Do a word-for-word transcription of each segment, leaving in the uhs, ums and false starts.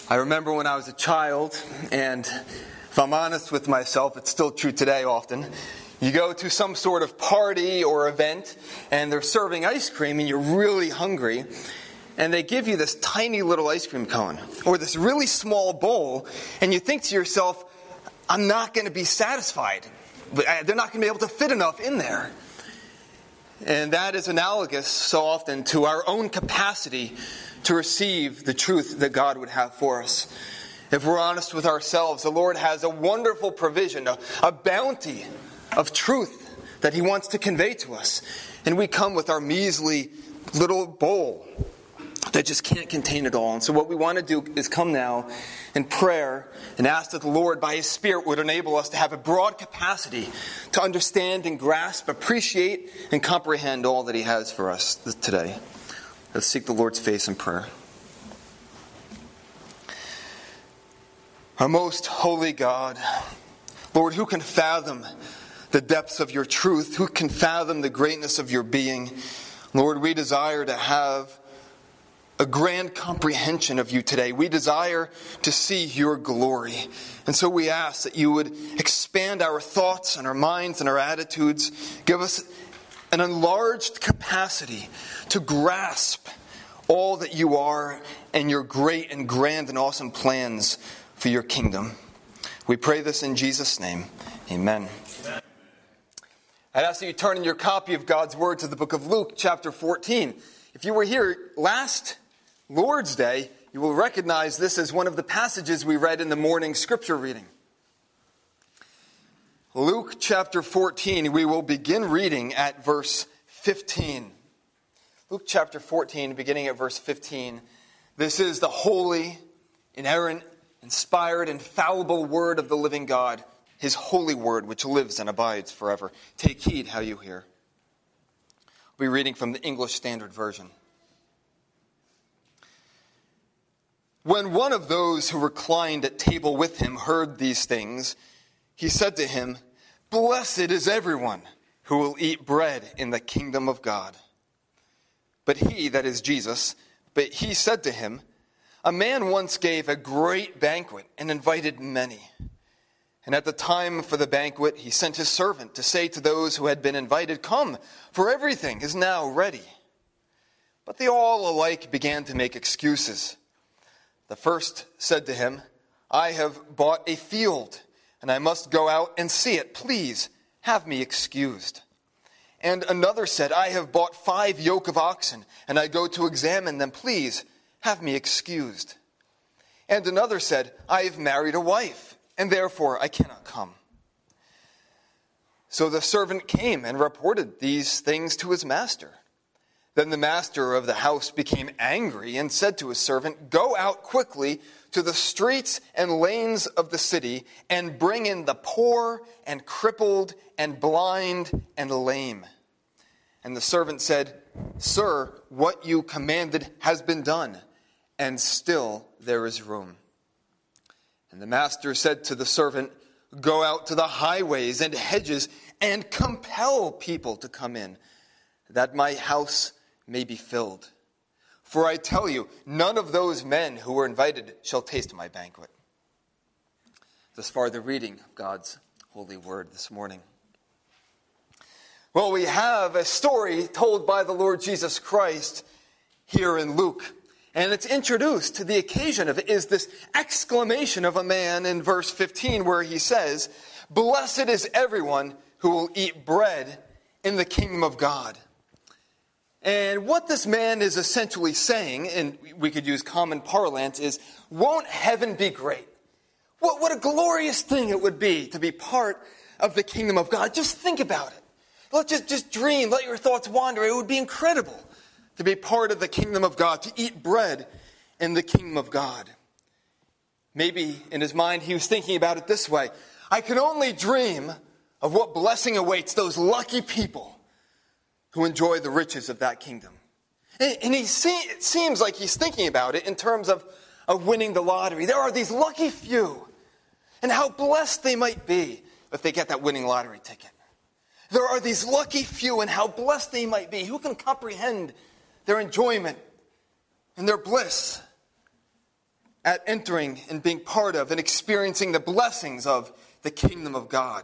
I remember when I was a child, and if I'm honest with myself, it's still true today often. You go to some sort of party or event, and they're serving ice cream, and you're really hungry, and they give you this tiny little ice cream cone, or this really small bowl, and you think to yourself, I'm not going to be satisfied. They're not going to be able to fit enough in there. And that is analogous so often to our own capacity to receive the truth that God would have for us. If we're honest with ourselves, the Lord has a wonderful provision, a, a bounty of truth that He wants to convey to us. And we come with our measly little bowl that just can't contain it all. And so what we want to do is come now in prayer and ask that the Lord, by His Spirit, would enable us to have a broad capacity to understand and grasp, appreciate, and comprehend all that He has for us today. Let's seek the Lord's face in prayer. Our most holy God, Lord, who can fathom the depths of your truth? Who can fathom the greatness of your being? Lord, we desire to have a grand comprehension of you today. We desire to see your glory. And so we ask that you would expand our thoughts and our minds and our attitudes. Give us an enlarged capacity to grasp all that you are and your great and grand and awesome plans for your kingdom. We pray this in Jesus' name. Amen. Amen. I'd ask that you turn in your copy of God's Word to the book of Luke, chapter fourteen. If you were here last Lord's Day, you will recognize this as one of the passages we read in the morning scripture reading. Luke chapter fourteen, we will begin reading at verse fifteen. Luke chapter fourteen, beginning at verse fifteen. This is the holy, inerrant, inspired, infallible word of the living God, His holy word, which lives and abides forever. Take heed how you hear. We'll be reading from the English Standard Version. When one of those who reclined at table with him heard these things, he said to him, "Blessed is everyone who will eat bread in the kingdom of God." But he, that is Jesus, but he said to him, "A man once gave a great banquet and invited many. And at the time for the banquet, he sent his servant to say to those who had been invited, 'Come, for everything is now ready.' But they all alike began to make excuses. The first said to him, 'I have bought a field, and I must go out and see it. Please have me excused.' And another said, 'I have bought five yoke of oxen, and I go to examine them. Please have me excused.' And another said, 'I have married a wife, and therefore I cannot come.' So the servant came and reported these things to his master. Then the master of the house became angry and said to his servant, 'Go out quickly to the streets and lanes of the city and bring in the poor and crippled and blind and lame.' And the servant said, 'Sir, what you commanded has been done, and still there is room.' And the master said to the servant, 'Go out to the highways and hedges and compel people to come in, that my house may be filled. For I tell you, none of those men who were invited shall taste my banquet.'" Thus far, the reading of God's holy word this morning. Well, we have a story told by the Lord Jesus Christ here in Luke. And it's introduced to the occasion of it is this exclamation of a man in verse fifteen where he says, "Blessed is everyone who will eat bread in the kingdom of God." And what this man is essentially saying, and we could use common parlance, is, won't heaven be great? What, what a glorious thing it would be to be part of the kingdom of God. Just think about it. Let just, just dream, let your thoughts wander. It would be incredible to be part of the kingdom of God, to eat bread in the kingdom of God. Maybe in his mind he was thinking about it this way: I can only dream of what blessing awaits those lucky people who enjoy the riches of that kingdom. And he see, it seems like he's thinking about it in terms of, of winning the lottery. There are these lucky few, and how blessed they might be if they get that winning lottery ticket. There are these lucky few, and how blessed they might be. Who can comprehend their enjoyment and their bliss? at entering and being part of and experiencing the blessings of the kingdom of God.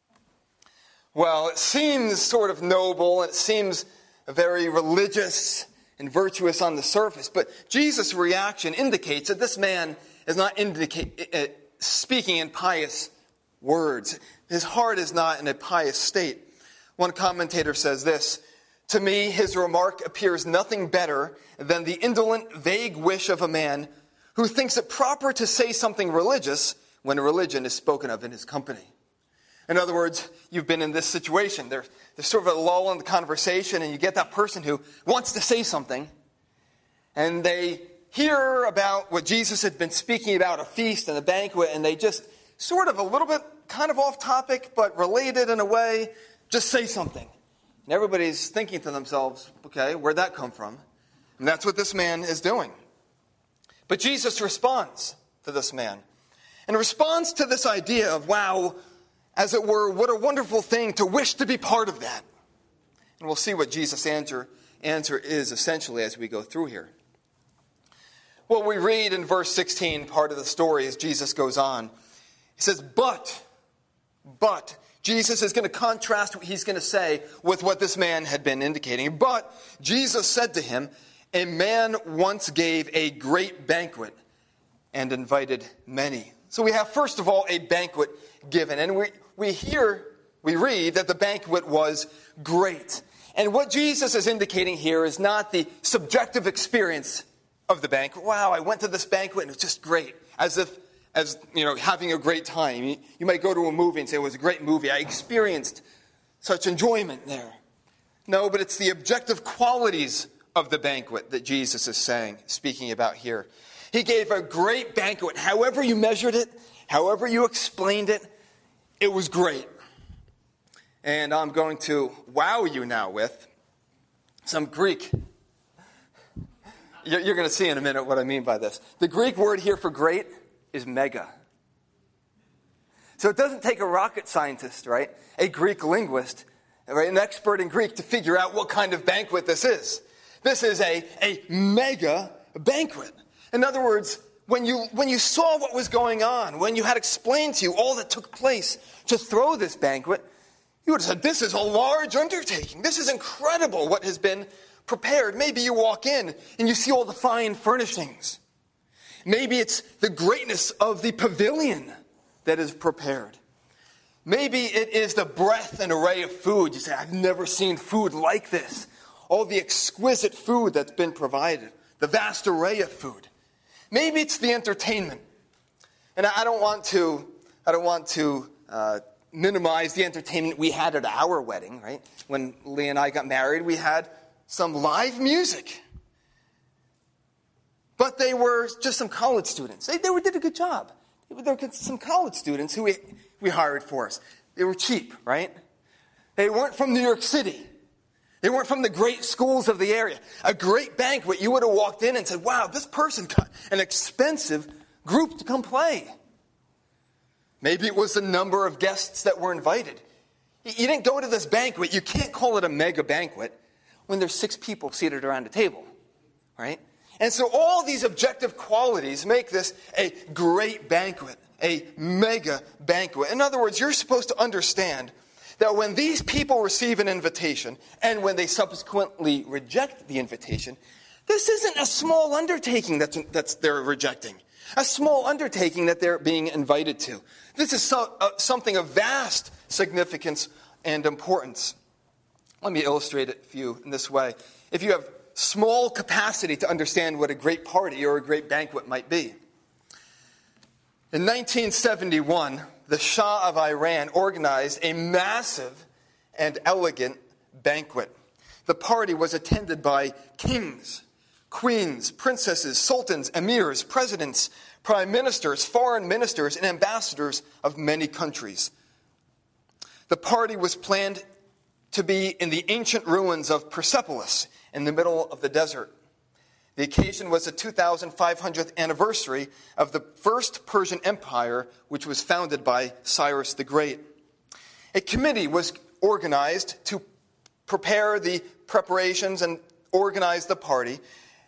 Well, it seems sort of noble, it seems very religious and virtuous on the surface, but Jesus' reaction indicates that this man is not indicate, uh, speaking in pious words. His heart is not in a pious state. One commentator says this, "To me, his remark appears nothing better than the indolent, vague wish of a man who thinks it proper to say something religious when religion is spoken of in his company." In other words, you've been in this situation. There, there's sort of a lull in the conversation, and you get that person who wants to say something, and they hear about what Jesus had been speaking about, a feast and a banquet, and they just sort of a little bit kind of off topic, but related in a way, just say something. And everybody's thinking to themselves, okay, where'd that come from? And that's what this man is doing. But Jesus responds to this man, and responds to this idea of, wow, as it were, what a wonderful thing to wish to be part of that. And we'll see what Jesus' answer, answer is essentially as we go through here. What we read in verse sixteen, part of the story, as Jesus goes on, he says, but, but, Jesus is going to contrast what he's going to say with what this man had been indicating. But Jesus said to him, a man once gave a great banquet and invited many. So we have, first of all, a banquet given. And we, we hear, we read that the banquet was great. And what Jesus is indicating here is not the subjective experience of the banquet. Wow, I went to this banquet and it was just great. As if, as you know, having a great time. You, you might go to a movie and say, it was a great movie. I experienced such enjoyment there. No, but it's the objective qualities of the banquet that Jesus is saying, speaking about here. He gave a great banquet. However you measured it, however you explained it, it was great. And I'm going to wow you now with some Greek. You're going to see in a minute what I mean by this. The Greek word here for great is mega. So it doesn't take a rocket scientist, right? A Greek linguist, right? An expert in Greek to figure out what kind of banquet this is. This is a, a mega banquet. In other words, when you, when you saw what was going on, when you had explained to you all that took place to throw this banquet, you would have said, this is a large undertaking. This is incredible what has been prepared. Maybe you walk in and you see all the fine furnishings. Maybe it's the greatness of the pavilion that is prepared. Maybe it is the breadth and array of food. You say, I've never seen food like this. All the exquisite food that's been provided. The vast array of food. Maybe it's the entertainment. And I don't want to, I don't want to uh, minimize the entertainment we had at our wedding, right? When Lee and I got married, we had some live music. But they were just some college students. They, they were, did a good job. There were some college students who we, we hired for us. They were cheap, right? They weren't from New York City. They weren't from the great schools of the area. A great banquet, you would have walked in and said, wow, this person got an expensive group to come play. Maybe it was the number of guests that were invited. You didn't go to this banquet. You can't call it a mega banquet when there's six people seated around a table, right? And so all these objective qualities make this a great banquet, a mega banquet. In other words, you're supposed to understand that when these people receive an invitation and when they subsequently reject the invitation, this isn't a small undertaking that's, that's they're rejecting, a small undertaking that they're being invited to. This is so, uh, something of vast significance and importance. Let me illustrate it for you in this way. If you have small capacity to understand what a great party or a great banquet might be. In nineteen seventy-one, the Shah of Iran organized a massive and elegant banquet. The party was attended by kings, queens, princesses, sultans, emirs, presidents, prime ministers, foreign ministers, and ambassadors of many countries. The party was planned to be in the ancient ruins of Persepolis in the middle of the desert. The occasion was the two thousand five hundredth anniversary of the first Persian Empire, which was founded by Cyrus the Great. A committee was organized to prepare the preparations and organize the party.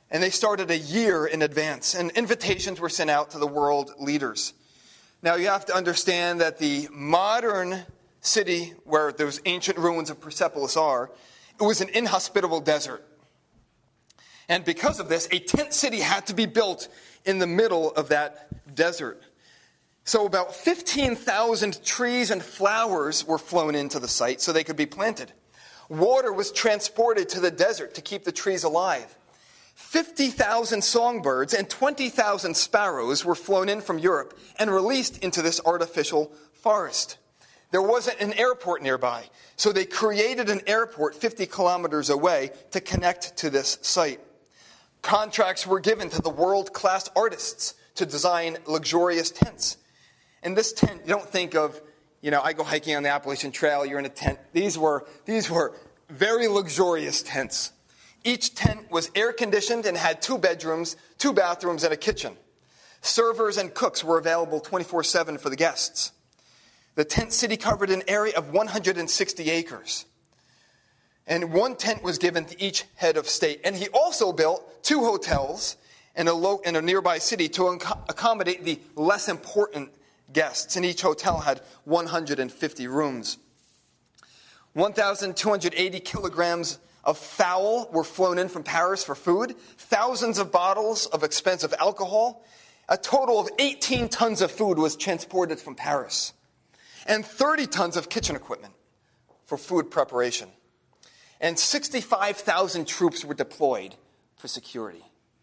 And they started a year in advance, and invitations were sent out to the world leaders. Now you have to understand that the modern city where those ancient ruins of Persepolis are, it was an inhospitable desert. And because of this, a tent city had to be built in the middle of that desert. So about fifteen thousand trees and flowers were flown into the site so they could be planted. Water was transported to the desert to keep the trees alive. fifty thousand songbirds and twenty thousand sparrows were flown in from Europe and released into this artificial forest. There wasn't an airport nearby, so they created an airport fifty kilometers away to connect to this site. Contracts were given to the world-class artists to design luxurious tents. And this tent, you don't think of, you know, I go hiking on the Appalachian Trail, you're in a tent. These were, these were very luxurious tents. Each tent was air-conditioned and had two bedrooms, two bathrooms, and a kitchen. Servers and cooks were available twenty-four seven for the guests. The tent city covered an area of one hundred sixty acres. And one tent was given to each head of state. And he also built two hotels in a, lo- in a nearby city to ac- accommodate the less important guests. And each hotel had one hundred fifty rooms. one thousand two hundred eighty kilograms of fowl were flown in from Paris for food. Thousands of bottles of expensive alcohol. A total of eighteen tons of food was transported from Paris. And thirty tons of kitchen equipment for food preparation. And sixty-five thousand troops were deployed for security.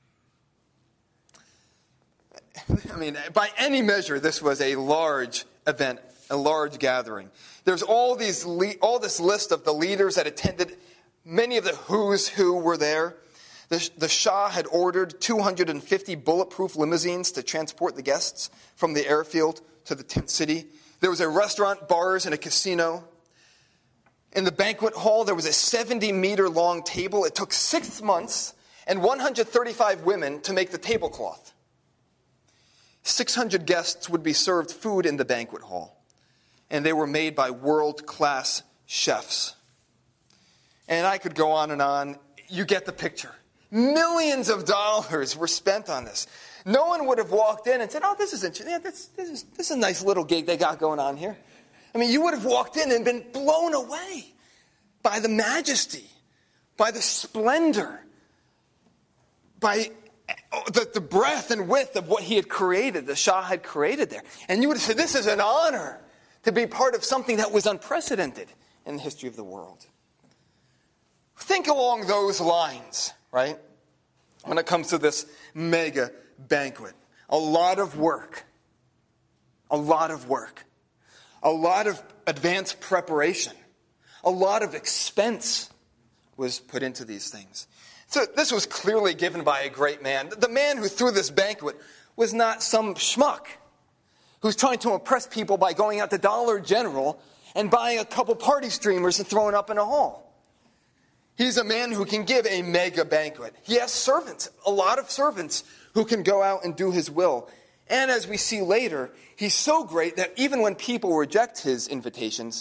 I mean, by any measure, this was a large event, a large gathering. There's all these, all this list of the leaders that attended. Many of the who's who were there. The, the Shah had ordered two hundred fifty bulletproof limousines to transport the guests from the airfield to the tent city. There was a restaurant, bars, and a casino. In the banquet hall, there was a seventy-meter long table. It took six months and one hundred thirty-five women to make the tablecloth. six hundred guests would be served food in the banquet hall, and they were made by world-class chefs. And I could go on and on. You get the picture. Millions of dollars were spent on this. No one would have walked in and said, oh, this is interesting. Yeah, this, this, is, this is a nice little gig they got going on here. I mean, you would have walked in and been blown away by the majesty, by the splendor, by the, the breadth and width of what he had created, the Shah had created there. And you would have said, this is an honor to be part of something that was unprecedented in the history of the world. Think along those lines, right? When it comes to this mega banquet. A lot of work. A lot of work. A lot of advanced preparation. A lot of expense was put into these things. So this was clearly given by a great man. The man who threw this banquet was not some schmuck who's trying to impress people by going out to Dollar General and buying a couple party streamers and throwing up in a hall. He's a man who can give a mega banquet. He has servants, a lot of servants who can go out and do his will. And as we see later, he's so great that even when people reject his invitations,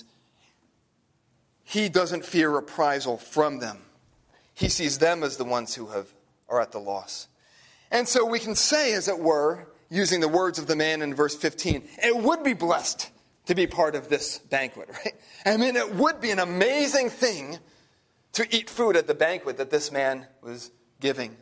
he doesn't fear reprisal from them. He sees them as the ones who have are at the loss. And so we can say, as it were, using the words of the man in verse fifteen, it would be blessed to be part of this banquet, right? I mean, it would be an amazing thing to eat food at the banquet that this man was giving.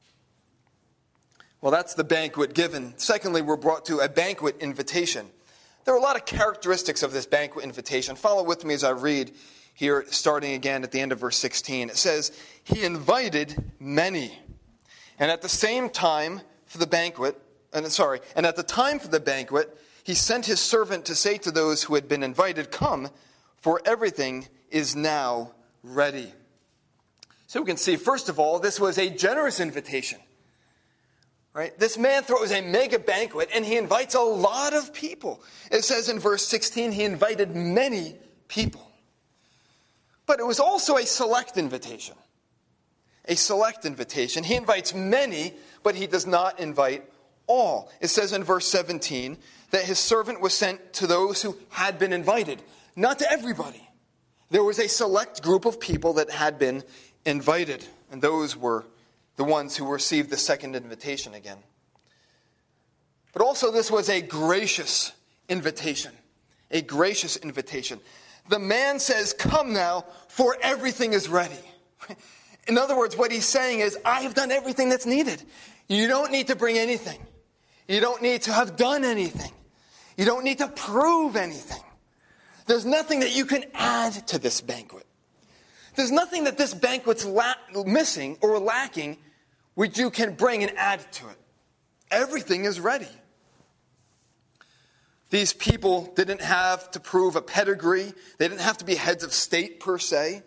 Well, that's the banquet given. Secondly, we're brought to a banquet invitation. There are a lot of characteristics of this banquet invitation. Follow with me as I read here, starting again at the end of verse sixteen. It says, he invited many. And at the same time for the banquet, and sorry, and at the time for the banquet, he sent his servant to say to those who had been invited, come, for everything is now ready. So we can see, first of all, this was a generous invitation. Right? This man throws a mega banquet and he invites a lot of people. It says in verse sixteen, he invited many people. But it was also a select invitation. A select invitation. He invites many, but he does not invite all. It says in verse seventeen that his servant was sent to those who had been invited, not to everybody. There was a select group of people that had been invited, and those were the ones who received the second invitation again. But also this was a gracious invitation. A gracious invitation. The man says, come now, for everything is ready. In other words, what he's saying is, I have done everything that's needed. You don't need to bring anything. You don't need to have done anything. You don't need to prove anything. There's nothing that you can add to this banquet. There's nothing that this banquet's la- missing or lacking which you can bring and add to it. Everything is ready. These people didn't have to prove a pedigree. They didn't have to be heads of state per se.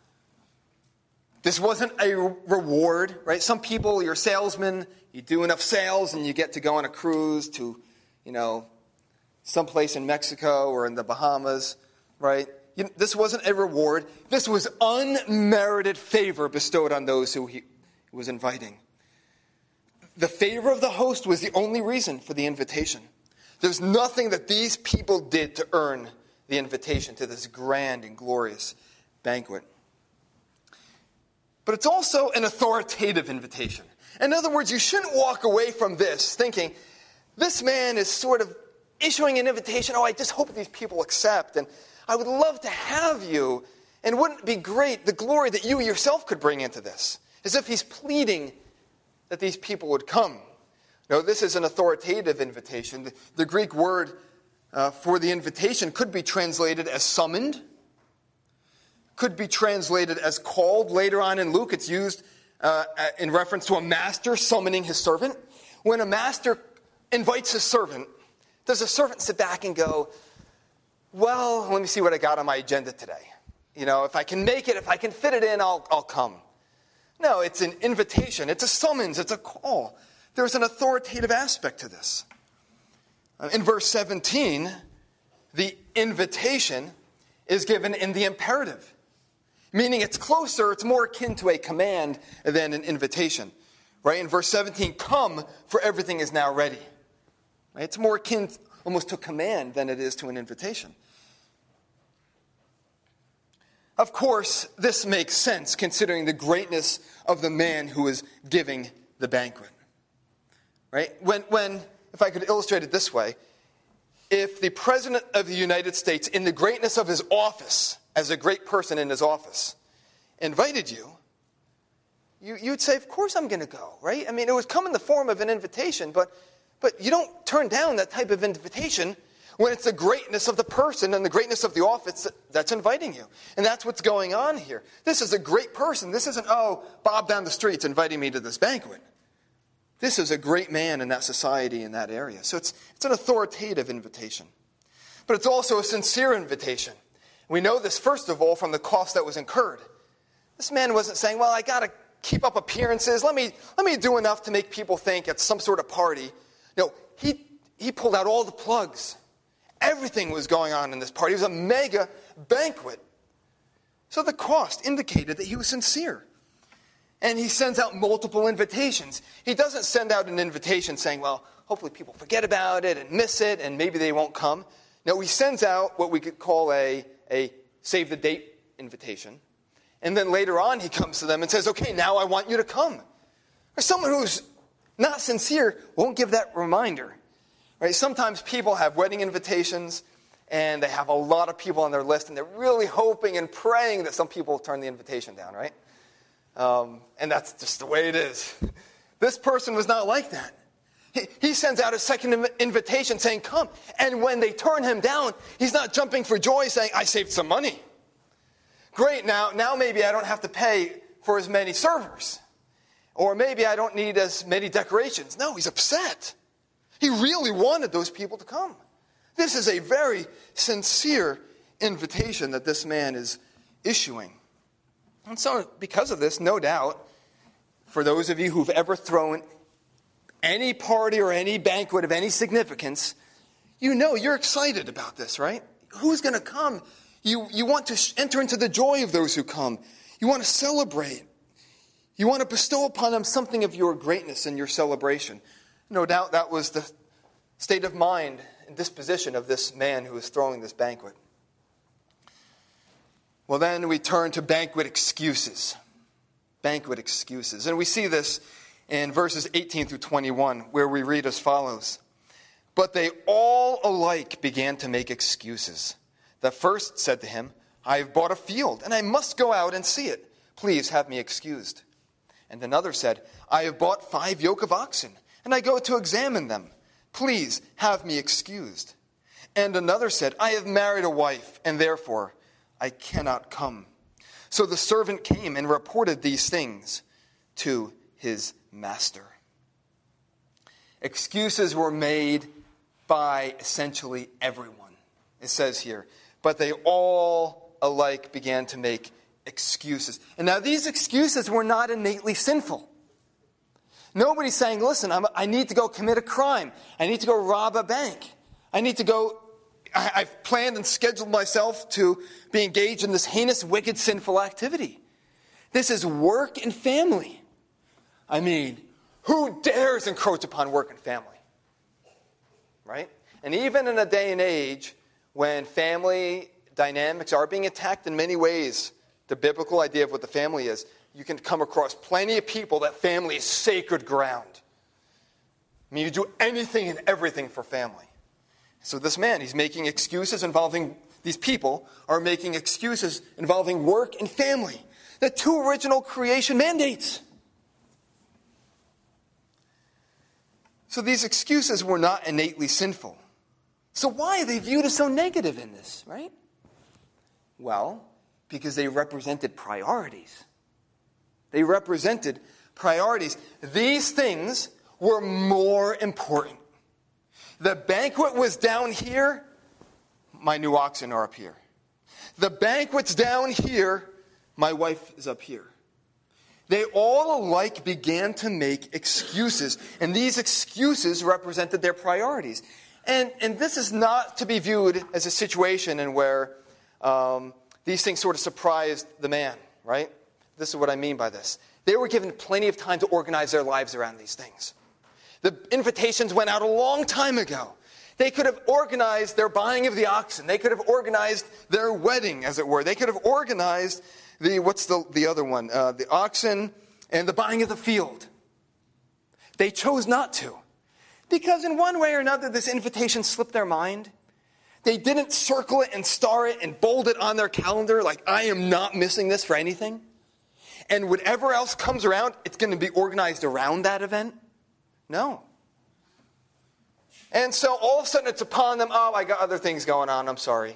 This wasn't a reward, right? Some people, you're a salesman, you do enough sales and you get to go on a cruise to, you know, someplace in Mexico or in the Bahamas, right? You, this wasn't a reward. This was unmerited favor bestowed on those who he was inviting. The favor of the host was the only reason for the invitation. There's nothing that these people did to earn the invitation to this grand and glorious banquet. But it's also an authoritative invitation. In other words, you shouldn't walk away from this thinking, this man is sort of issuing an invitation, oh, I just hope these people accept, and I would love to have you, and wouldn't it be great, the glory that you yourself could bring into this? As if he's pleading that these people would come. No, this is an authoritative invitation. The, the Greek word uh, for the invitation could be translated as summoned, could be translated as called. Later on in Luke, it's used uh, in reference to a master summoning his servant. When a master invites his servant, does a servant sit back and go, well, let me see what I got on my agenda today. You know, if I can make it, if I can fit it in, I'll, I'll come. No, it's an invitation. It's a summons. It's a call. There's an authoritative aspect to this. In verse seventeen, the invitation is given in the imperative, meaning it's closer, it's more akin to a command than an invitation. Right? In verse seventeen, come, for everything is now ready. Right? It's more akin almost to a command than it is to an invitation. Of course, this makes sense considering the greatness of the man who is giving the banquet. Right? When, when, if I could illustrate it this way, if the President of the United States, in the greatness of his office, as a great person in his office, invited you, you you'd say, of course I'm going to go, right? I mean, it would come in the form of an invitation, but, but you don't turn down that type of invitation when it's the greatness of the person and the greatness of the office that's inviting you. And that's what's going on here. This is a great person. This isn't, oh, Bob down the street's inviting me to this banquet. This is a great man in that society, in that area. So it's, it's an authoritative invitation. But it's also a sincere invitation. We know this, first of all, from the cost that was incurred. This man wasn't saying, well, I got to keep up appearances. Let me, let me do enough to make people think it's some sort of party. No, he, he pulled out all the plugs. Everything was going on in this party. It was a mega banquet. So the cost indicated that he was sincere. And he sends out multiple invitations. He doesn't send out an invitation saying, well, hopefully people forget about it and miss it and maybe they won't come. No, he sends out what we could call a, a save the date invitation. And then later on he comes to them and says, okay, now I want you to come. Or someone who's not sincere won't give that reminder. Right? Sometimes people have wedding invitations and they have a lot of people on their list and they're really hoping and praying that some people will turn the invitation down, right? Um, and that's just the way it is. This person was not like that. He, he sends out a second inv- invitation saying, come. And when they turn him down, he's not jumping for joy saying, I saved some money. Great, now, now maybe I don't have to pay for as many servers. Or maybe I don't need as many decorations. No, he's upset. He really wanted those people to come. This is a very sincere invitation that this man is issuing. And so, because of this, no doubt, for those of you who've ever thrown any party or any banquet of any significance, you know you're excited about this, right? Who's going to come? You, you want to enter into the joy of those who come. You want to celebrate. You want to bestow upon them something of your greatness and your celebration. No doubt that was the state of mind and disposition of this man who was throwing this banquet. Well, then we turn to banquet excuses. Banquet excuses. And we see this in verses eighteen through twenty-one, where we read as follows. But they all alike began to make excuses. The first said to him, I have bought a field, and I must go out and see it. Please have me excused. And another said, I have bought five yoke of oxen, and I go to examine them. Please have me excused. And another said, I have married a wife, and therefore I cannot come. So the servant came and reported these things to his master. Excuses were made by essentially everyone. It says here, but they all alike began to make excuses. And now these excuses were not innately sinful. Nobody's saying, listen, I'm, I need to go commit a crime. I need to go rob a bank. I need to go, I, I've planned and scheduled myself to be engaged in this heinous, wicked, sinful activity. This is work and family. I mean, who dares encroach upon work and family? Right? And even in a day and age when family dynamics are being attacked in many ways, the biblical idea of what the family is, you can come across plenty of people that family is sacred ground. I mean, you do anything and everything for family. So this man, he's making excuses involving, these people are making excuses involving work and family. The two original creation mandates. So these excuses were not innately sinful. So why are they viewed as so negative in this, right? Well, because they represented priorities. They represented priorities. These things were more important. The banquet was down here. My new oxen are up here. The banquet's down here. My wife is up here. They all alike began to make excuses, and these excuses represented their priorities. And, and this is not to be viewed as a situation in where um, these things sort of surprised the man, right? This is what I mean by this. They were given plenty of time to organize their lives around these things. The invitations went out a long time ago. They could have organized their buying of the oxen. They could have organized their wedding, as it were. They could have organized the, what's the, the other one? Uh, the oxen and the buying of the field. They chose not to. Because in one way or another, this invitation slipped their mind. They didn't circle it and star it and bold it on their calendar like, I am not missing this for anything. And whatever else comes around, it's going to be organized around that event. No. And so all of a sudden it's upon them, oh, I got other things going on, I'm sorry.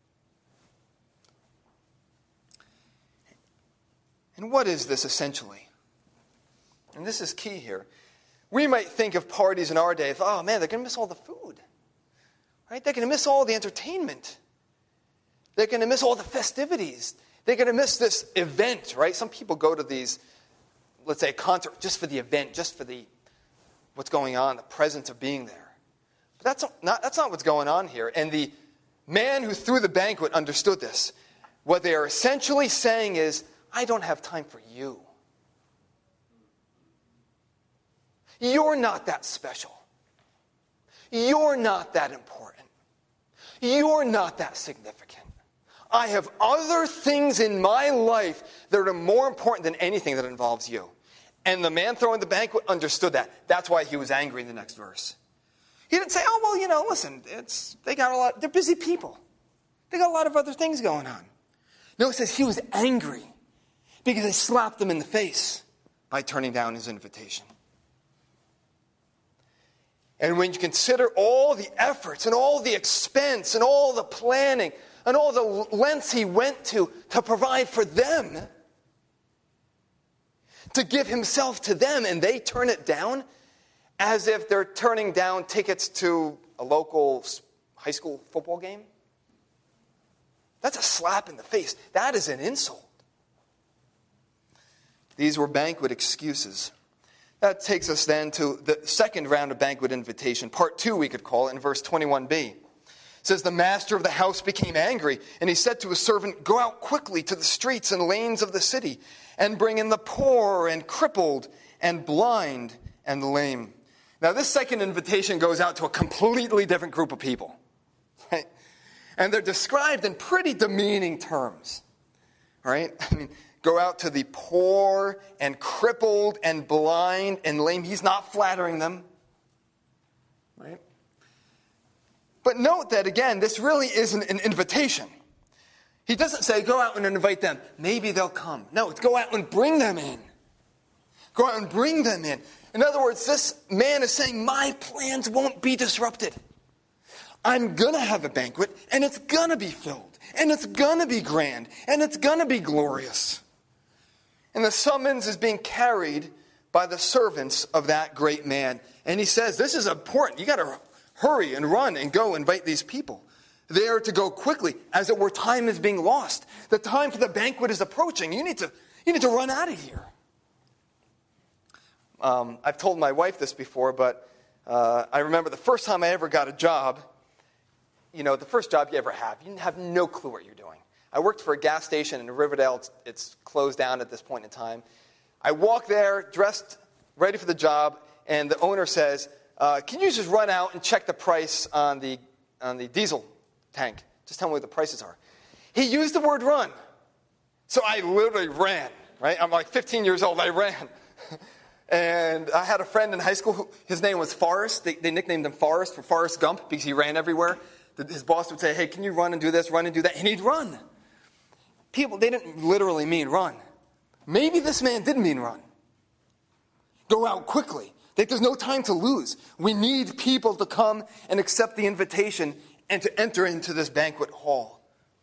And what is this essentially? And this is key here. We might think of parties in our day of, oh man, they're going to miss all the food. Right? They're going to miss all the entertainment. They're going to miss all the festivities. They're going to miss this event, right? Some people go to these, let's say a concert just for the event, just for the what's going on, the presence of being there. But that's not, that's not what's going on here. And the man who threw the banquet understood this. What they are essentially saying is, I don't have time for you. You're not that special. You're not that important. You're not that significant. I have other things in my life that are more important than anything that involves you. And the man throwing the banquet understood that. That's why he was angry in the next verse. He didn't say, oh, well, you know, listen, it's they got a lot, they're busy people. They got a lot of other things going on. No, it says he was angry because they slapped him in the face by turning down his invitation. And when you consider all the efforts and all the expense and all the planning and all the lengths he went to to provide for them, to give himself to them, and they turn it down as if they're turning down tickets to a local high school football game. That's a slap in the face. That is an insult. These were banquet excuses. That takes us then to the second round of banquet invitation, part two we could call it, in verse twenty-one b. It says, the master of the house became angry, and he said to his servant, go out quickly to the streets and lanes of the city, and bring in the poor and crippled and blind and lame. Now this second invitation goes out to a completely different group of people. Right? And they're described in pretty demeaning terms. Right? I mean, go out to the poor and crippled and blind and lame. He's not flattering them. Right? But note that, again, this really isn't an invitation. He doesn't say, go out and invite them. Maybe they'll come. No, it's go out and bring them in. Go out and bring them in. In other words, this man is saying, my plans won't be disrupted. I'm going to have a banquet, and it's going to be filled, and it's going to be grand, and it's going to be glorious. And the summons is being carried by the servants of that great man. And he says, this is important. You got to hurry and run and go invite these people. They are to go quickly, as it were time is being lost. The time for the banquet is approaching. You need to, you need to run out of here. Um, I've told my wife this before, but uh, I remember the first time I ever got a job, you know, the first job you ever have, you have no clue what you're doing. I worked for a gas station in Riverdale. It's, it's closed down at this point in time. I walk there, dressed, ready for the job, and the owner says, uh, can you just run out and check the price on the on the diesel tank? Just tell me what the prices are. He used the word run. So I literally ran, right? I'm like fifteen years old. I ran. And I had a friend in high school. Who, his name was Forrest. They, they nicknamed him Forrest for Forrest Gump because he ran everywhere. The, his boss would say, hey, can you run and do this, run and do that? And he'd run. People, they didn't literally mean run. Maybe this man did mean run. Go out quickly. That there's no time to lose. We need people to come and accept the invitation and to enter into this banquet hall.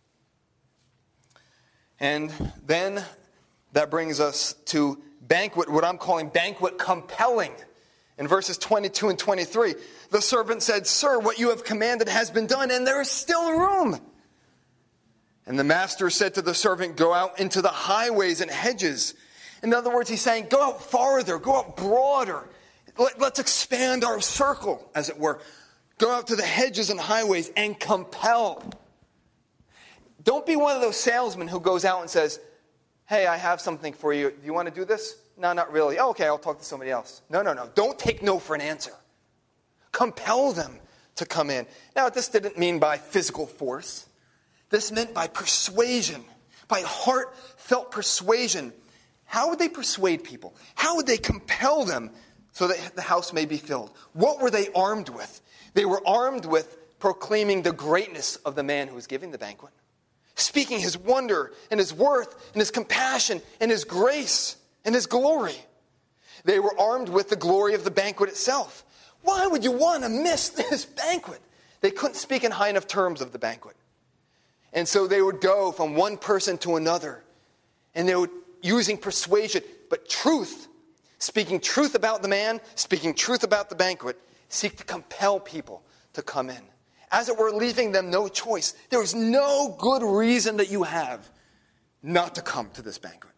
And then that brings us to banquet, what I'm calling banquet compelling. In verses twenty-two and twenty-three, the servant said, sir, what you have commanded has been done, and there is still room. And the master said to the servant, go out into the highways and hedges. In other words, he's saying, go out farther, go out broader. Let, let's expand our circle, as it were. Go out to the hedges and highways and compel. Don't be one of those salesmen who goes out and says, hey, I have something for you. Do you want to do this? No, not really. Oh, okay, I'll talk to somebody else. No, no, no. Don't take no for an answer. Compel them to come in. Now, this didn't mean by physical force. This meant by persuasion, by heartfelt persuasion. How would they persuade people? How would they compel them so that the house may be filled? What were they armed with? They were armed with proclaiming the greatness of the man who was giving the banquet, speaking his wonder and his worth and his compassion and his grace and his glory. They were armed with the glory of the banquet itself. Why would you want to miss this banquet? They couldn't speak in high enough terms of the banquet. And so they would go from one person to another, and they would, using persuasion, but truth, speaking truth about the man, speaking truth about the banquet, seek to compel people to come in. As it were, leaving them no choice. There is no good reason that you have not to come to this banquet.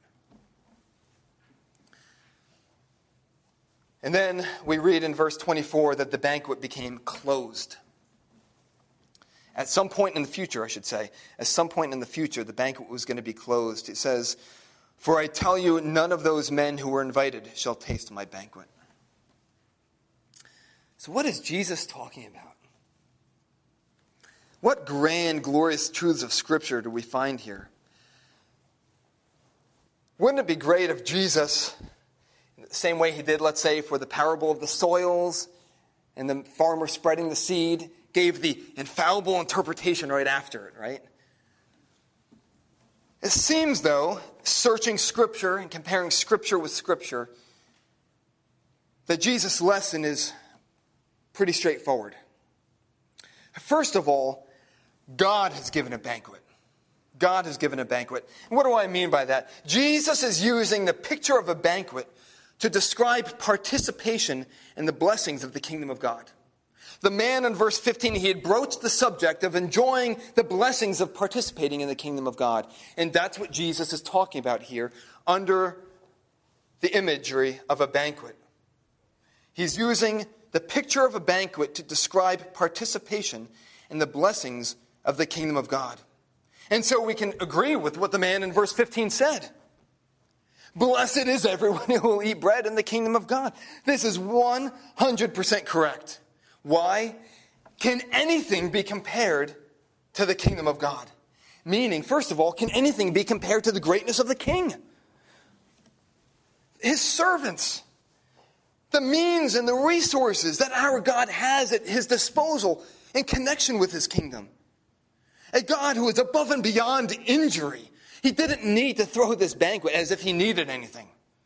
And then we read in verse twenty-four that the banquet became closed. At some point in the future, I should say, at some point in the future, the banquet was going to be closed. It says, for I tell you, none of those men who were invited shall taste my banquet. So what is Jesus talking about? What grand, glorious truths of Scripture do we find here? Wouldn't it be great if Jesus, in the same way he did, let's say, for the parable of the soils and the farmer spreading the seed, gave the infallible interpretation right after it, right? It seems, though, searching Scripture and comparing Scripture with Scripture, that Jesus' lesson is pretty straightforward. First of all, God has given a banquet. God has given a banquet. And what do I mean by that? Jesus is using the picture of a banquet to describe participation in the blessings of the kingdom of God. The man in verse fifteen, he had broached the subject of enjoying the blessings of participating in the kingdom of God. And that's what Jesus is talking about here under the imagery of a banquet. He's using the picture of a banquet to describe participation in the blessings of the kingdom of God. And so we can agree with what the man in verse fifteen said. Blessed is everyone who will eat bread in the kingdom of God. This is one hundred percent correct. Why? Can anything be compared to the kingdom of God? Meaning, first of all, can anything be compared to the greatness of the king? his servants, the means and the resources that our God has at his disposal in connection with his kingdom. A God who is above and beyond injury. He didn't need to throw this banquet as if he needed anything.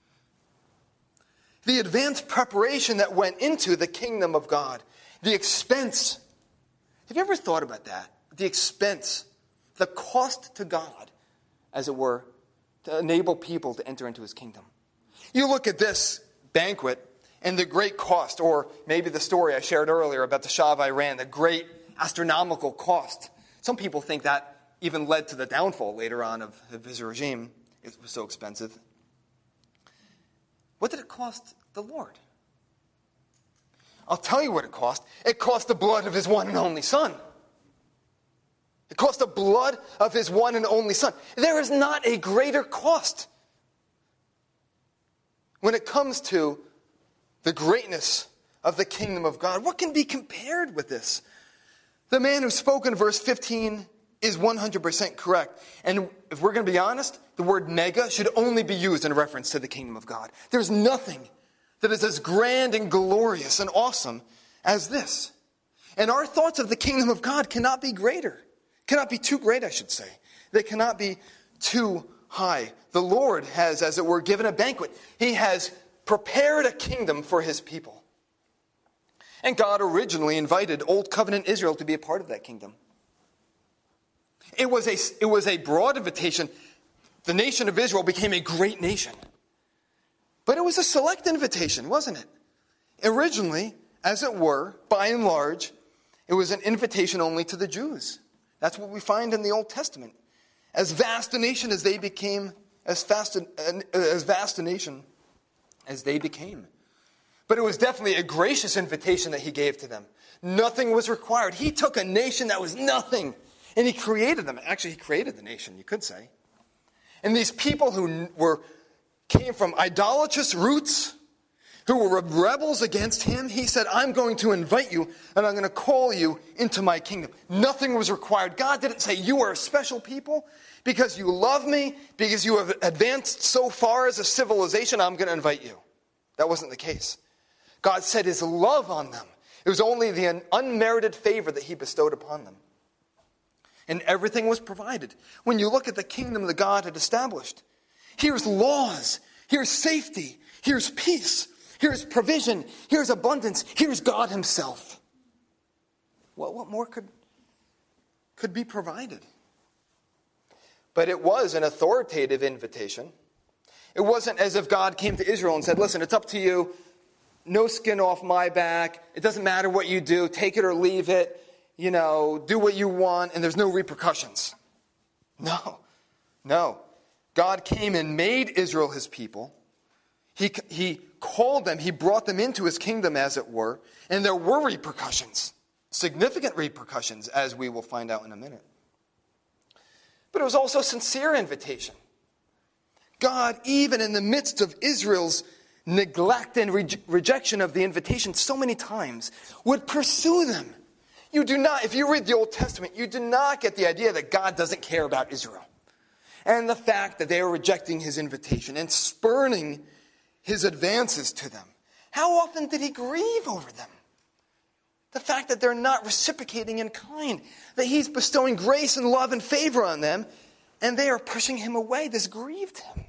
The advanced preparation that went into the kingdom of God, the expense. Have you ever thought about that? The expense, the cost to God, as it were, to enable people to enter into his kingdom. You look at this banquet and the great cost, or maybe the story I shared earlier about the Shah of Iran, the great astronomical cost. Some people think that even led to the downfall later on of, of his regime. It was so expensive. What did it cost the Lord? I'll tell you what it cost. It cost the blood of his one and only Son. It cost the blood of his one and only Son. There is not a greater cost when it comes to the greatness of the kingdom of God. What can be compared with this? The man who spoke in verse fifteen is one hundred percent correct. And if we're going to be honest, the word mega should only be used in reference to the kingdom of God. There's nothing that is as grand and glorious and awesome as this. And our thoughts of the kingdom of God cannot be greater. Cannot be too great, I should say. They cannot be too high. The Lord has, as it were, given a banquet. He has prepared a kingdom for his people. And God originally invited Old Covenant Israel to be a part of that kingdom. It was a, it was a broad invitation. The nation of Israel became a great nation. But it was a select invitation, wasn't it? Originally, as it were, by and large, it was an invitation only to the Jews. That's what we find in the Old Testament. As vast a nation as they became, as fast a, as vast a nation as they became. But it was definitely a gracious invitation that he gave to them. Nothing was required. He took a nation that was nothing, and he created them. Actually, he created the nation, you could say. And these people who were came from idolatrous roots, who were rebels against him, he said, I'm going to invite you, and I'm going to call you into my kingdom. Nothing was required. God didn't say, you are a special people. Because you love me, because you have advanced so far as a civilization, I'm going to invite you. That wasn't the case. God set his love on them. It was only the unmerited favor that he bestowed upon them. And everything was provided. When you look at the kingdom that God had established, here's laws, here's safety, here's peace, here's provision, here's abundance, here's God himself. Well, what more could, could be provided? But it was an authoritative invitation. It wasn't as if God came to Israel and said, listen, it's up to you. No skin off my back. It doesn't matter what you do. Take it or leave it. You know, do what you want, and there's no repercussions. No, no. God came and made Israel his people. He, he called them. He brought them into his kingdom, as it were. And there were repercussions, significant repercussions, as we will find out in a minute. But it was also a sincere invitation. God, even in the midst of Israel's neglect and re- rejection of the invitation so many times, would pursue them. You do not, if you read the Old Testament, you do not get the idea that God doesn't care about Israel. And the fact that they are rejecting his invitation and spurning his advances to them. How often did he grieve over them? The fact that they're not reciprocating in kind, that he's bestowing grace and love and favor on them, and they are pushing him away. This grieved him.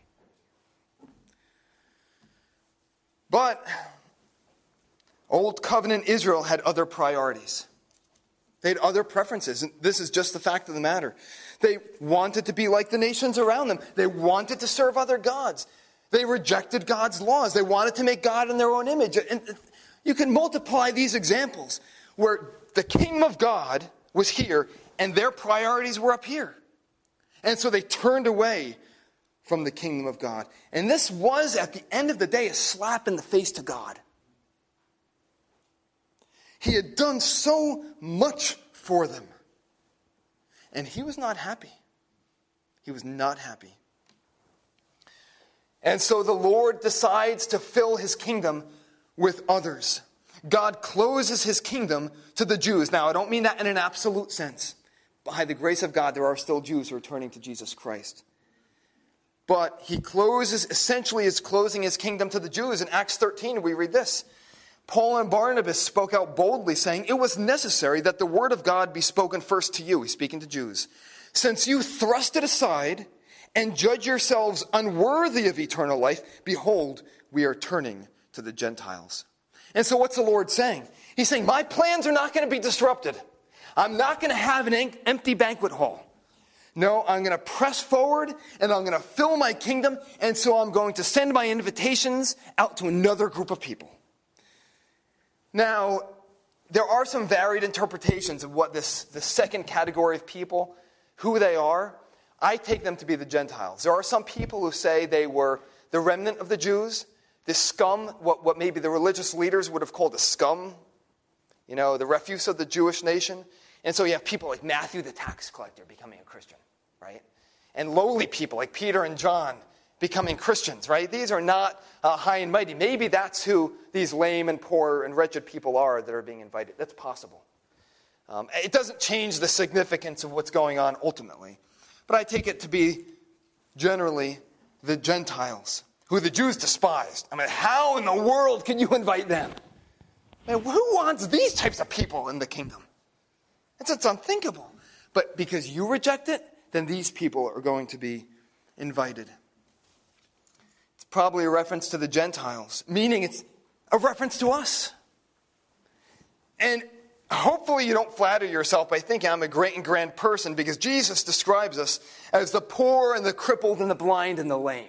But Old Covenant Israel had other priorities. They had other preferences, and this is just the fact of the matter. They wanted to be like the nations around them. They wanted to serve other gods. They rejected God's laws. They wanted to make God in their own image. And you can multiply these examples where the kingdom of God was here and their priorities were up here. And so they turned away from the kingdom of God. And this was, at the end of the day, a slap in the face to God. He had done so much for them. And he was not happy. He was not happy. And so the Lord decides to fill his kingdom with others. God closes his kingdom to the Jews. Now, I don't mean that in an absolute sense. By the grace of God, there are still Jews who are turning to Jesus Christ. But he closes, essentially is closing his kingdom to the Jews. In Acts thirteen, we read this. Paul and Barnabas spoke out boldly, saying, "It was necessary that the word of God be spoken first to you," he's speaking to Jews, "since you thrust it aside and judge yourselves unworthy of eternal life. Behold, we are turning to the Gentiles." And so what's the Lord saying? He's saying, my plans are not going to be disrupted. I'm not going to have an empty banquet hall. No, I'm going to press forward and I'm going to fill my kingdom. And so I'm going to send my invitations out to another group of people. Now, there are some varied interpretations of what this, this second category of people, who they are. I take them to be the Gentiles. There are some people who say they were the remnant of the Jews, the scum, what, what maybe the religious leaders would have called the scum, you know, the refuse of the Jewish nation. And so you have people like Matthew the tax collector becoming a Christian, right? And lowly people like Peter and John becoming Christians, right? These are not uh, high and mighty. Maybe that's who these lame and poor and wretched people are that are being invited. That's possible. Um, it doesn't change the significance of what's going on ultimately. But I take it to be generally the Gentiles, who the Jews despised. I mean, how in the world can you invite them? Man, who wants these types of people in the kingdom? It's, it's unthinkable. But because you reject it, then these people are going to be invited. It's probably a reference to the Gentiles, meaning it's a reference to us. And hopefully you don't flatter yourself by thinking I'm a great and grand person, because Jesus describes us as the poor and the crippled and the blind and the lame.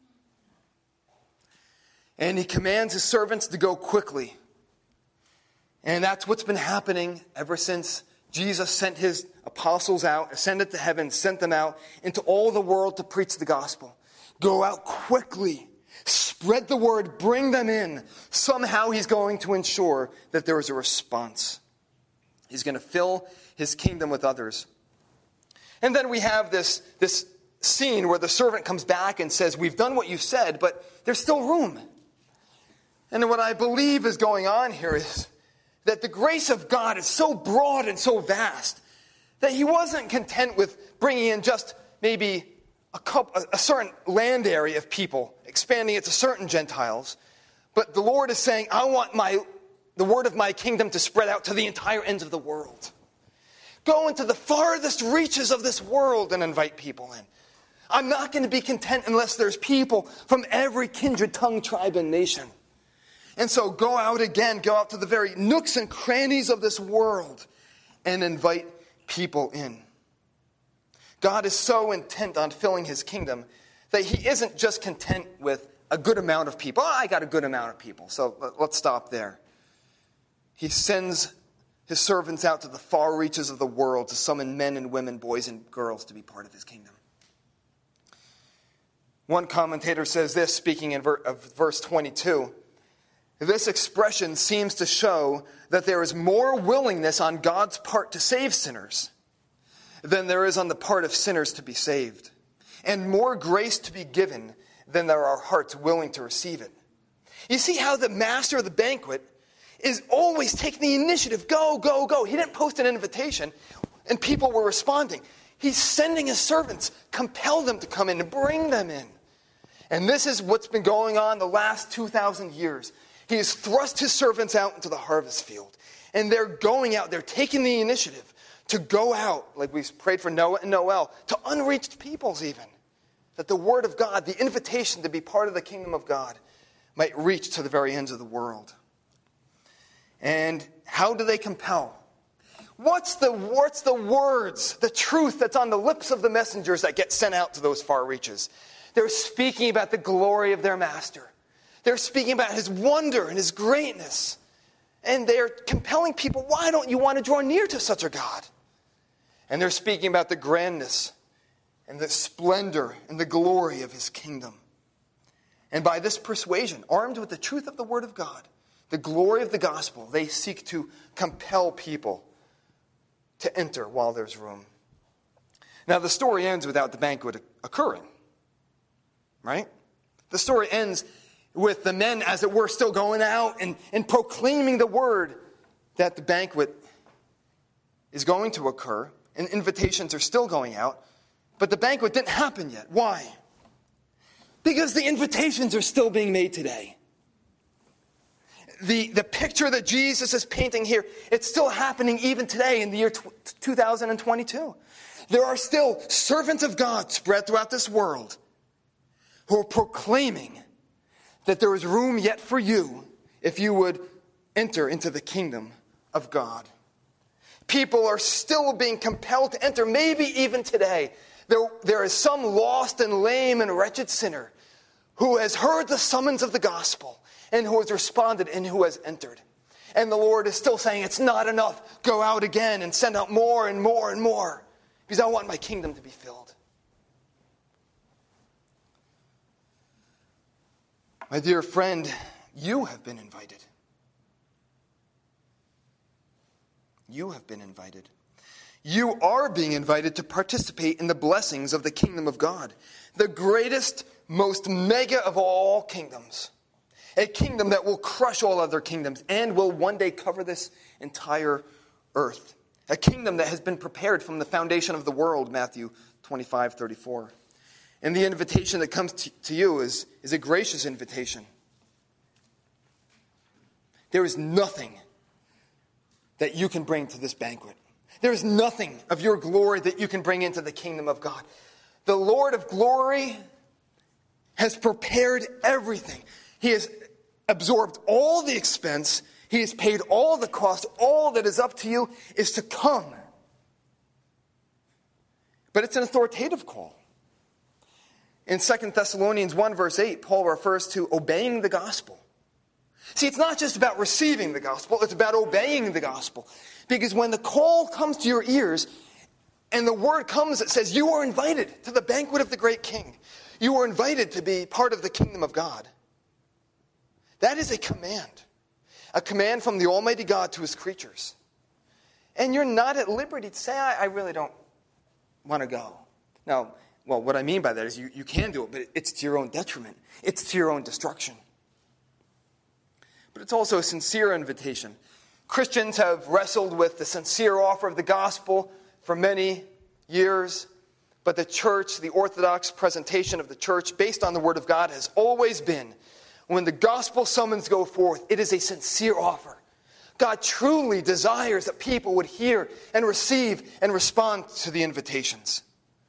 And he commands his servants to go quickly. And that's what's been happening ever since Jesus sent his apostles out, ascended to heaven, sent them out into all the world to preach the gospel. Go out quickly. Spread the word. Bring them in. Somehow he's going to ensure that there is a response. He's going to fill his kingdom with others. And then we have this, this scene where the servant comes back and says, we've done what you said, but there's still room. And what I believe is going on here is that the grace of God is so broad and so vast that he wasn't content with bringing in just maybe a, couple, a certain land area of people, expanding it to certain Gentiles. But the Lord is saying, I want my the word of my kingdom to spread out to the entire ends of the world. Go into the farthest reaches of this world and invite people in. I'm not going to be content unless there's people from every kindred, tongue, tribe, and nation. And so go out again, go out to the very nooks and crannies of this world and invite people in. God is so intent on filling his kingdom that he isn't just content with a good amount of people. Oh, I got a good amount of people, so let's stop there. He sends his servants out to the far reaches of the world to summon men and women, boys and girls to be part of his kingdom. One commentator says this, speaking in ver- of verse twenty-two, this expression seems to show that there is more willingness on God's part to save sinners than there is on the part of sinners to be saved, and more grace to be given than there are hearts willing to receive it. You see how the master of the banquet is always taking the initiative. Go, go, go. He didn't post an invitation and people were responding. He's sending his servants, compel them to come in and bring them in. And this is what's been going on the last two thousand years. He has thrust his servants out into the harvest field. And they're going out, they're taking the initiative to go out, like we prayed for Noah and Noel, to unreached peoples even. That the word of God, the invitation to be part of the kingdom of God, might reach to the very ends of the world. And how do they compel? What's the, what's the words, the truth that's on the lips of the messengers that get sent out to those far reaches? They're speaking about the glory of their master. They're speaking about his wonder and his greatness. And they're compelling people, why don't you want to draw near to such a God? And they're speaking about the grandness and the splendor and the glory of his kingdom. And by this persuasion, armed with the truth of the word of God, the glory of the gospel, they seek to compel people to enter while there's room. Now, the story ends without the banquet occurring, right? The story ends with the men, as it were, still going out and, and proclaiming the word that the banquet is going to occur, and invitations are still going out, but the banquet didn't happen yet. Why? Because the invitations are still being made today. The, the picture that Jesus is painting here, it's still happening even today in the year two thousand twenty-two. There are still servants of God spread throughout this world who are proclaiming that there is room yet for you if you would enter into the kingdom of God. People are still being compelled to enter, maybe even today. There, there is some lost and lame and wretched sinner who has heard the summons of the gospel and who has responded and who has entered. And the Lord is still saying, it's not enough. Go out again and send out more and more and more. Because I want my kingdom to be filled. My dear friend, you have been invited. You have been invited. You are being invited to participate in the blessings of the kingdom of God. The greatest, most mega of all kingdoms. A kingdom that will crush all other kingdoms and will one day cover this entire earth. A kingdom that has been prepared from the foundation of the world, Matthew twenty-five thirty-four. And the invitation that comes to, to you is, is a gracious invitation. There is nothing that you can bring to this banquet. There is nothing of your glory that you can bring into the kingdom of God. The Lord of glory has prepared everything. He has absorbed all the expense. He has paid all the cost. All that is up to you is to come. But it's an authoritative call. In Second Thessalonians one, verse eight, Paul refers to obeying the gospel. See, it's not just about receiving the gospel. It's about obeying the gospel. Because when the call comes to your ears and the word comes that says you are invited to the banquet of the great king, you are invited to be part of the kingdom of God. That is a command. A command from the Almighty God to his creatures. And you're not at liberty to say, I, I really don't want to go. Now, well, what I mean by that is you, you can do it, but it's to your own detriment. It's to your own destruction. But it's also a sincere invitation. Christians have wrestled with the sincere offer of the gospel for many years, but the church, the orthodox presentation of the church based on the word of God has always been, when the gospel summons go forth, it is a sincere offer. God truly desires that people would hear and receive and respond to the invitations.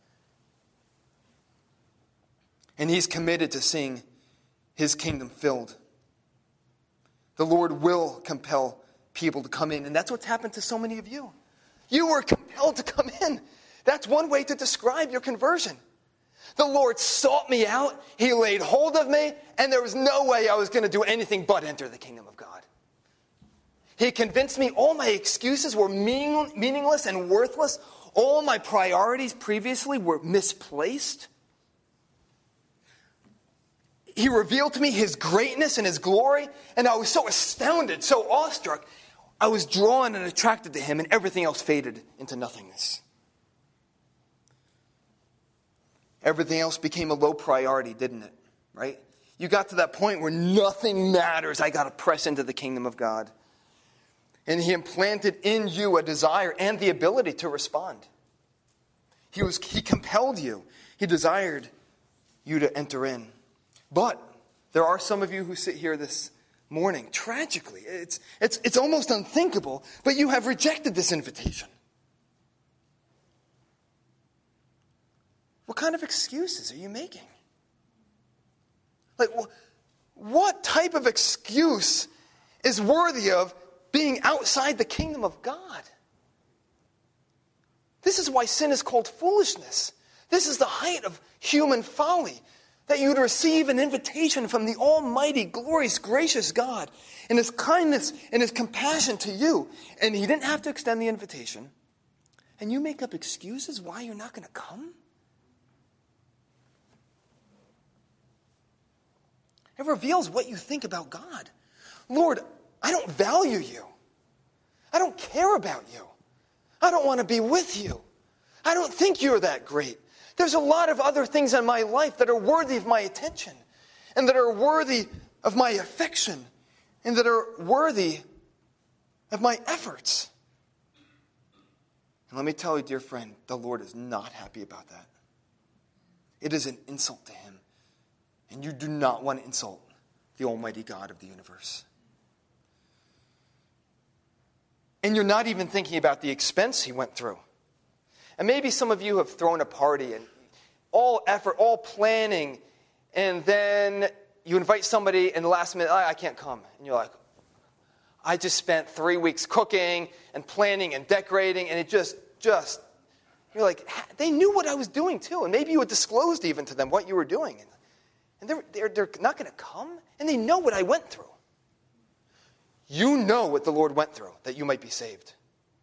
And he's committed to seeing his kingdom filled. The Lord will compel people to come in. And that's what's happened to so many of you. You were compelled to come in. That's one way to describe your conversion. The Lord sought me out. He laid hold of me. And there was no way I was going to do anything but enter the kingdom of God. He convinced me all my excuses were meaning, meaningless and worthless. All my priorities previously were misplaced. He revealed to me his greatness and his glory, and I was so astounded, so awestruck. I was drawn and attracted to him, and everything else faded into nothingness. Everything else became a low priority, didn't it? Right? You got to that point where nothing matters. I got to press into the kingdom of God. And he implanted in you a desire and the ability to respond. He was, he compelled you. He desired you to enter in. But there are some of you who sit here this morning, tragically, it's, it's, it's almost unthinkable, but you have rejected this invitation. What kind of excuses are you making? Like, what type of excuse is worthy of being outside the kingdom of God? This is why sin is called foolishness. This is the height of human folly. That you would receive an invitation from the almighty, glorious, gracious God in his kindness and his compassion to you. And he didn't have to extend the invitation. And you make up excuses why you're not going to come? It reveals what you think about God. Lord, I don't value you. I don't care about you. I don't want to be with you. I don't think you're that great. There's a lot of other things in my life that are worthy of my attention and that are worthy of my affection and that are worthy of my efforts. And let me tell you, dear friend, the Lord is not happy about that. It is an insult to him. And you do not want to insult the Almighty God of the universe. And you're not even thinking about the expense he went through. And maybe some of you have thrown a party and all effort, all planning, and then you invite somebody in the last minute, I, I can't come. And you're like, I just spent three weeks cooking and planning and decorating, and it just, just, you're like, they knew what I was doing too. And maybe you had disclosed even to them what you were doing. And they're, they're, they're not going to come, and they know what I went through. You know what the Lord went through that you might be saved.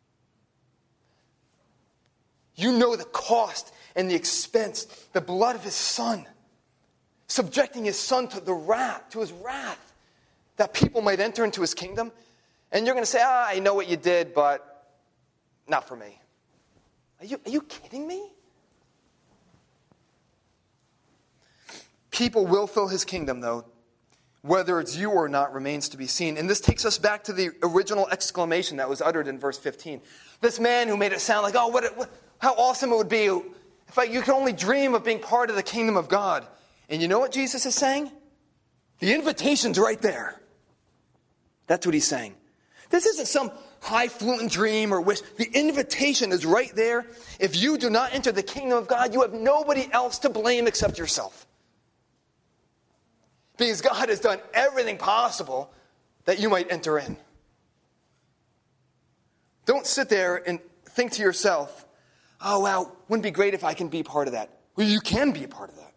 You know the cost and the expense, the blood of his son, subjecting his son to the wrath, to his wrath, that people might enter into his kingdom. And you're going to say, ah, I know what you did, but not for me. Are you, are you kidding me? People will fill his kingdom, though. Whether it's you or not remains to be seen. And this takes us back to the original exclamation that was uttered in verse fifteen. This man who made it sound like, oh, what, it, what how awesome it would be if I, you could only dream of being part of the kingdom of God. And you know what Jesus is saying? The invitation's right there. That's what he's saying. This isn't some highfalutin dream or wish. The invitation is right there. If you do not enter the kingdom of God, you have nobody else to blame except yourself. Because God has done everything possible that you might enter in. Don't sit there and think to yourself, oh, wow, wouldn't it be great if I can be part of that? Well, you can be a part of that.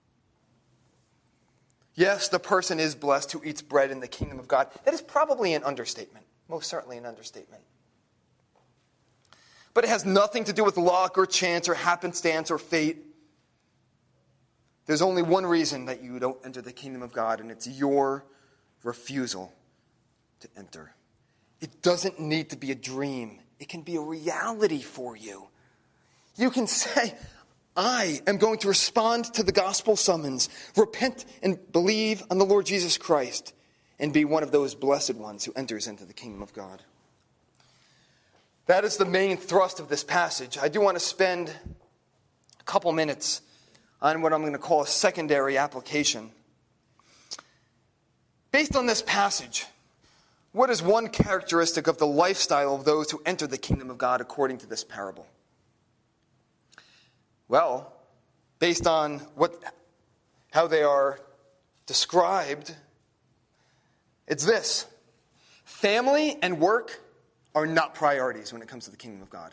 Yes, the person is blessed who eats bread in the kingdom of God. That is probably an understatement. Most certainly an understatement. But it has nothing to do with luck or chance or happenstance or fate. There's only one reason that you don't enter the kingdom of God, and it's your refusal to enter. It doesn't need to be a dream. It can be a reality for you. You can say, I am going to respond to the gospel summons, repent and believe on the Lord Jesus Christ, and be one of those blessed ones who enters into the kingdom of God. That is the main thrust of this passage. I do want to spend a couple minutes on what I'm going to call a secondary application. Based on this passage, what is one characteristic of the lifestyle of those who enter the kingdom of God according to this parable? Well, based on what, how they are described, it's this. Family and work are not priorities when it comes to the kingdom of God.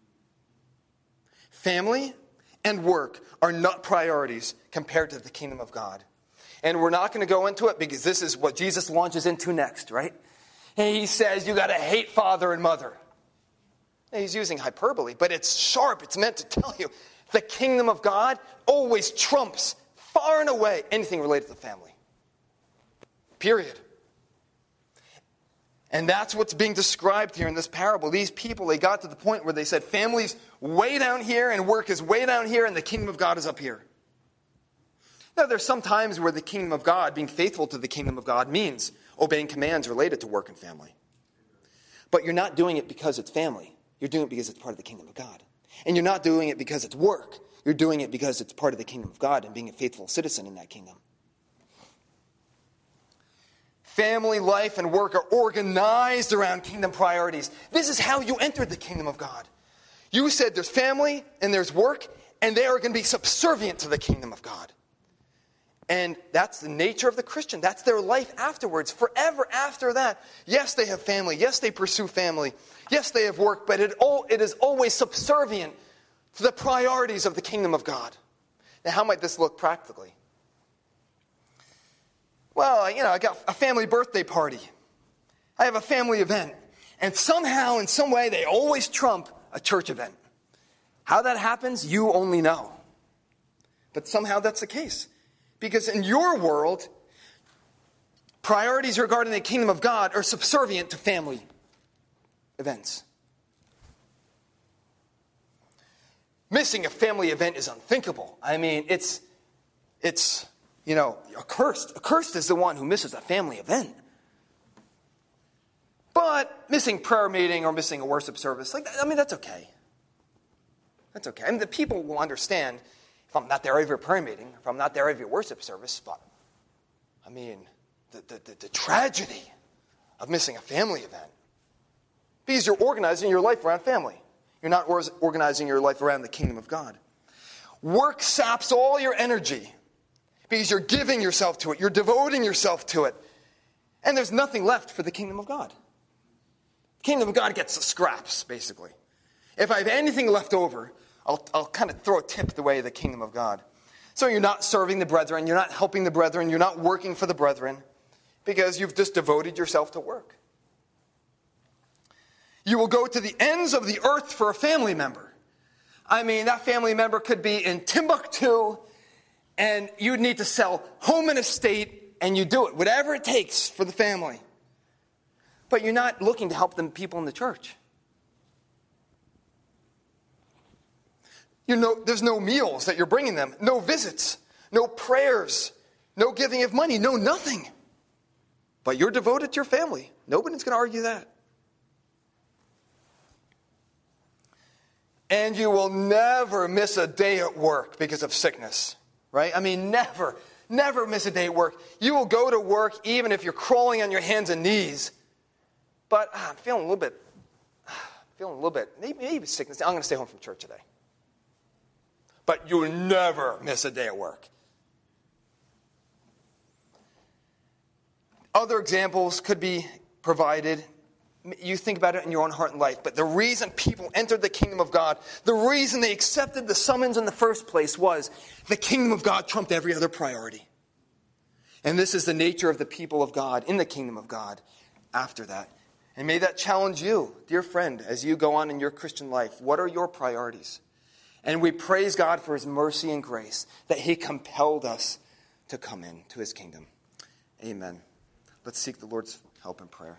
Family and work are not priorities compared to the kingdom of God. And we're not going to go into it because this is what Jesus launches into next, right? And he says you got to hate father and mother. And he's using hyperbole, but it's sharp. It's meant to tell you the kingdom of God always trumps far and away anything related to family. Period. And that's what's being described here in this parable. These people, they got to the point where they said, family's way down here and work is way down here and the kingdom of God is up here. Now, there's some times where the kingdom of God, being faithful to the kingdom of God, means obeying commands related to work and family. But you're not doing it because it's family. You're doing it because it's part of the kingdom of God. And you're not doing it because it's work. You're doing it because it's part of the kingdom of God and being a faithful citizen in that kingdom. Family, life, and work are organized around kingdom priorities. This is how you entered the kingdom of God. You said there's family and there's work, and they are going to be subservient to the kingdom of God. And that's the nature of the Christian. That's their life afterwards, forever after that. Yes, they have family. Yes, they pursue family. Yes, they have work, but it, all, it is always subservient to the priorities of the kingdom of God. Now, how might this look practically? Well, you know, I got a family birthday party. I have a family event. And somehow, in some way, they always trump a church event. How that happens, you only know. But somehow that's the case. Because in your world, priorities regarding the kingdom of God are subservient to family events. Missing a family event is unthinkable. I mean, it's, it's, you know, accursed. Accursed is the one who misses a family event. But missing prayer meeting or missing a worship service, like I mean, that's okay. That's okay. I mean, the people will understand if I'm not there every prayer meeting, if I'm not there every worship service, but, I mean, the, the, the, the tragedy of missing a family event. Because you're organizing your life around family. You're not organizing your life around the kingdom of God. Work saps all your energy because you're giving yourself to it. You're devoting yourself to it. And there's nothing left for the kingdom of God. The kingdom of God gets the scraps, basically. If I have anything left over, I'll, I'll kind of throw a tip the way of the kingdom of God. So you're not serving the brethren. You're not helping the brethren. You're not working for the brethren because you've just devoted yourself to work. You will go to the ends of the earth for a family member. I mean, that family member could be in Timbuktu, and you'd need to sell home and estate, and you do it, whatever it takes for the family. But you're not looking to help the people in the church. You know, there's no meals that you're bringing them, no visits, no prayers, no giving of money, no nothing. But you're devoted to your family. Nobody's going to argue that. And you will never miss a day at work because of sickness, right? I mean, never, never miss a day at work. You will go to work even if you're crawling on your hands and knees. But ah, I'm feeling a little bit, feeling a little bit, maybe, maybe sickness. I'm going to stay home from church today. But you will never miss a day at work. Other examples could be provided. You think about it in your own heart and life. But the reason people entered the kingdom of God, the reason they accepted the summons in the first place was the kingdom of God trumped every other priority. And this is the nature of the people of God in the kingdom of God after that. And may that challenge you, dear friend, as you go on in your Christian life. What are your priorities? And we praise God for his mercy and grace that he compelled us to come in to his kingdom. Amen. Let's seek the Lord's help in prayer.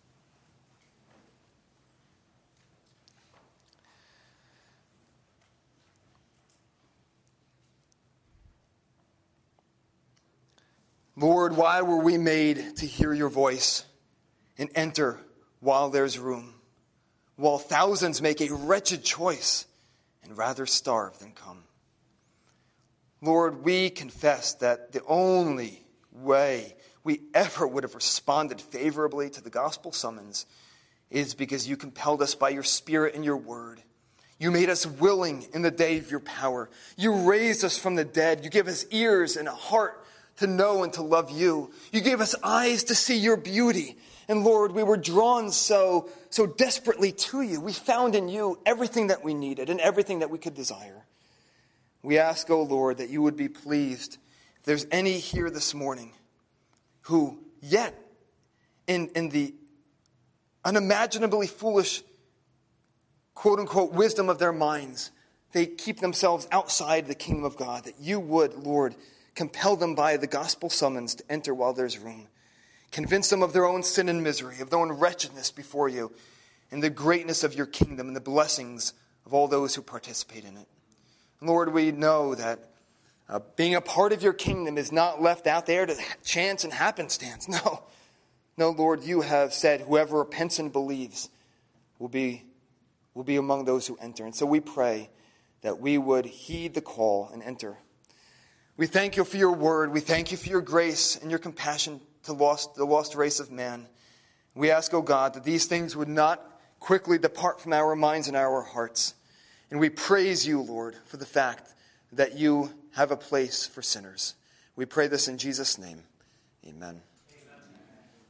Lord, why were we made to hear your voice and enter while there's room, while thousands make a wretched choice and rather starve than come? Lord, we confess that the only way we ever would have responded favorably to the gospel summons is because you compelled us by your Spirit and your word. You made us willing in the day of your power. You raised us from the dead. You gave us ears and a heart to know and to love you. You gave us eyes to see your beauty. And Lord, we were drawn so, so desperately to you. We found in you everything that we needed and everything that we could desire. We ask, O Lord, that you would be pleased. If there's any here this morning who yet in, in the unimaginably foolish, quote-unquote, wisdom of their minds, they keep themselves outside the kingdom of God, that you would, Lord, compel them by the gospel summons to enter while there's room. Convince them of their own sin and misery, of their own wretchedness before you, and the greatness of your kingdom and the blessings of all those who participate in it. Lord, we know that uh, being a part of your kingdom is not left out there to chance and happenstance. No. No, Lord, you have said whoever repents and believes will be, will be among those who enter. And so we pray that we would heed the call and enter. We thank you for your word. We thank you for your grace and your compassion to lost, the lost race of man. We ask, O God, that these things would not quickly depart from our minds and our hearts. And we praise you, Lord, for the fact that you have a place for sinners. We pray this in Jesus' name. Amen.